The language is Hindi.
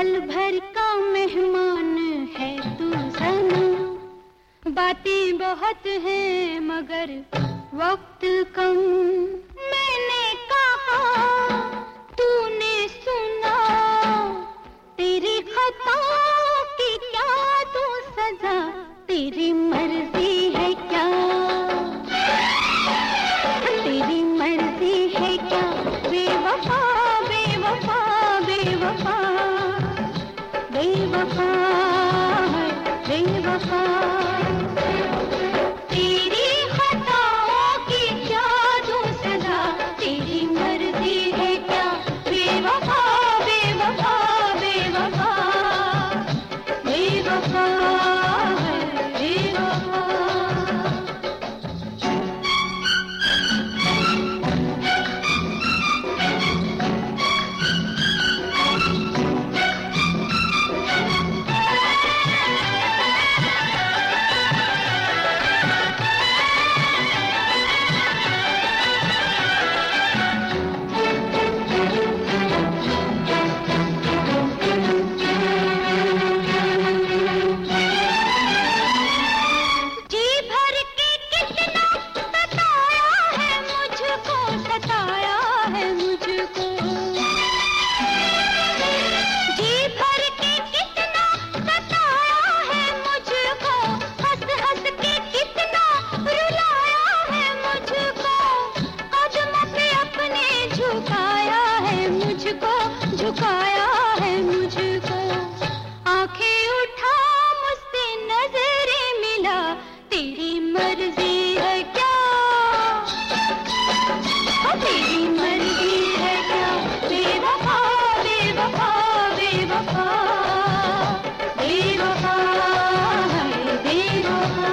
पल भर का मेहमान है तू सनम, बातें बहुत हैं मगर वक्त कम। मैंने कहा तूने सुना, तेरी खताओं की क्या तू सजा, तेरी मर्जी है क्या, तेरी मर्जी है क्या। बेवफा बेवफा बेवफा बेवफा है बेवफा, तेरी खताओं की क्या तू सजा, तेरी मर्जी है क्या। बेवफा बेवफा बेवफा बेवफा है बेवफा। झुकाया है मुझको, आंखें उठा मुझसे नजरें मिला, तेरी मर्जी है क्या, तेरी मर्जी है क्या। बेवफा बेवफा बेवफा बेवफा है बेवफा।